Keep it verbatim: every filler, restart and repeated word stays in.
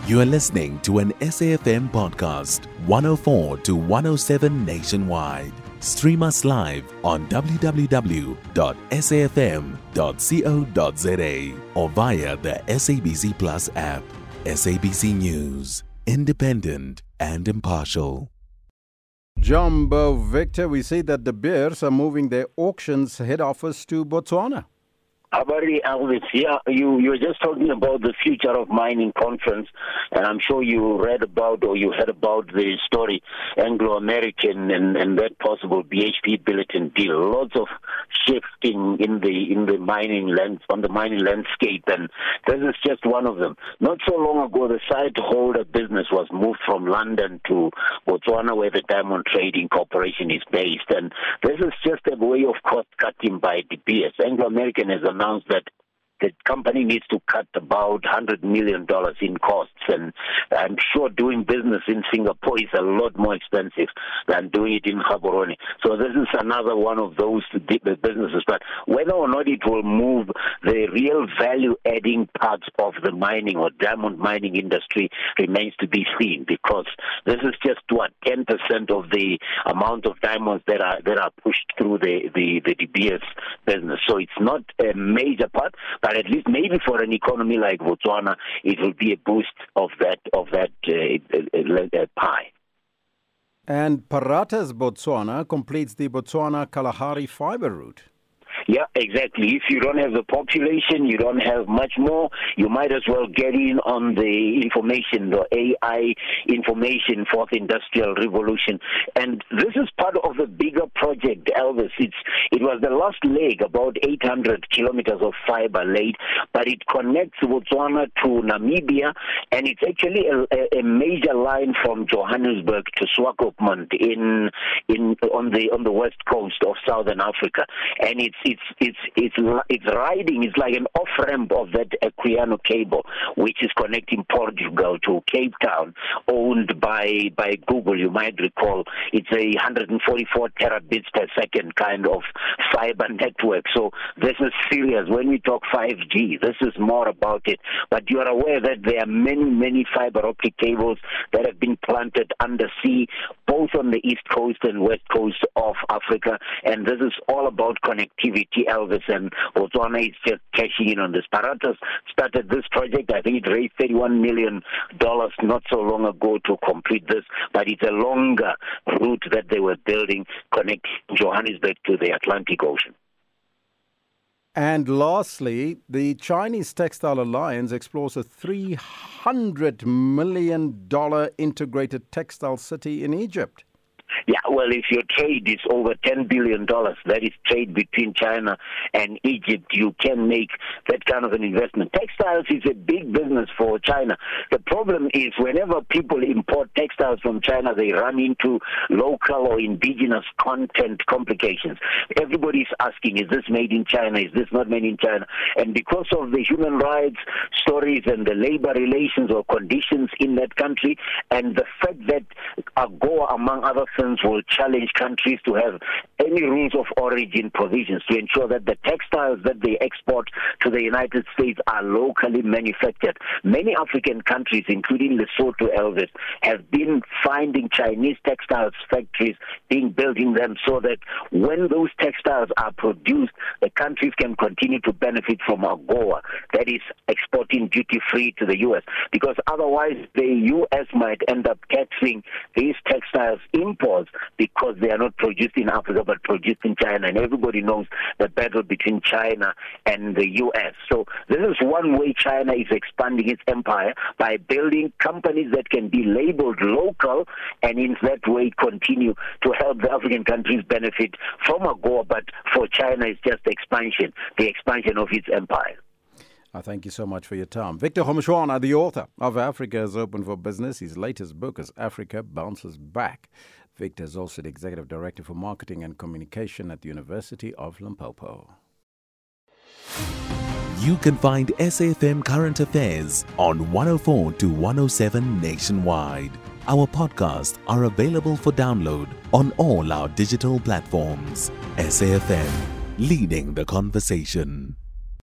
You are listening to an S A F M podcast, one oh four to one oh seven nationwide. Stream us live on w w w dot s a f m dot co dot z a or via the S A B C Plus app. S A B C News, independent and impartial. Jumbo Victor, we see that De Beers are moving their auctions head office to Botswana. Abari Elvis, yeah, you, you were just talking about the Future of Mining conference, and I'm sure you read about or you heard about the story, Anglo-American and, and that possible B H P Billiton deal. Lots of shifting in the in the mining land, on the mining landscape, and this is just one of them. Not so long ago, the site holder business was moved from London to Botswana, where the Diamond Trading Corporation is based, and this is just a way of cost cutting by De Beers. Anglo-American has announced that the company needs to cut about one hundred million dollars in costs, and I'm sure doing business in Singapore is a lot more expensive than doing it in Gaborone. So this is another one of those businesses. But whether or not it will move the real value-adding parts of the mining or diamond mining industry remains to be seen, because this is just what ten percent of the amount of diamonds that are that are pushed through the the, the De Beers business. So it's not a major part. But at least maybe for an economy like Botswana, it will be a boost of that of that uh, uh, pie. And Paratas Botswana completes the Botswana-Kalahari fiber route. Yeah, exactly. If you don't have the population, you don't have much more, you might as well get in on the information, the A I information, fourth industrial revolution. And this is part of a bigger project, Elvis. It's, it was the last leg, about eight hundred kilometers of fiber laid, but it connects Botswana to Namibia, and it's actually a, a major line from Johannesburg to Swakopmund in in on the on the west coast of Southern Africa. And it's It's it's it's it's riding. It's like an off ramp of that Equiano cable, which is connecting Portugal to Cape Town, owned by by Google. You might recall it's a one hundred forty-four terabits per second kind of fiber network. So this is serious. When we talk five G, this is more about it. But you are aware that there are many many fiber optic cables that have been planted undersea, both on the east coast and west coast of Africa, and this is all about connectivity. Elvis, and Botswana is just cashing in on this. Paratas started this project. I think it raised thirty-one million dollars not so long ago to complete this, but it's a longer route that they were building connecting Johannesburg to the Atlantic Ocean. And lastly, the Chinese Textile Alliance explores a three hundred million dollars integrated textile city in Egypt. Yeah, well, if your trade is over ten billion dollars, that is trade between China and Egypt, you can make that kind of an investment. Textiles is a big business for China. The problem is whenever people import textiles from China, they run into local or indigenous content complications. Everybody's asking, is this made in China? Is this not made in China? And because of the human rights stories and the labor relations or conditions in that country, and the fact that AGOA, among other things, will challenge countries to have any rules of origin provisions to ensure that the textiles that they export to the United States are locally manufactured. Many African countries, including Lesotho, Elvis, have been finding Chinese textiles factories being built in them so that when those textiles are produced, the countries can continue to benefit from AGOA, that is exporting duty-free to the U S, because otherwise the U S might end up taxing these textiles imports because they are not produced in Africa but produced in China, and everybody knows the battle between China and the U S. So this is one way China is expanding its empire, by building companies that can be labeled local and in that way continue to help the African countries benefit from AGOA, but for China it's just expansion, the expansion of its empire. Uh, thank you so much for your time. Victor Kgomoeswana, the author of Africa is Open for Business. His latest book is Africa Bounces Back. Victor is also the Executive Director for Marketing and Communication at the University of Limpopo. You can find S A F M Current Affairs on one oh four to one oh seven nationwide. Our podcasts are available for download on all our digital platforms. S A F M, leading the conversation.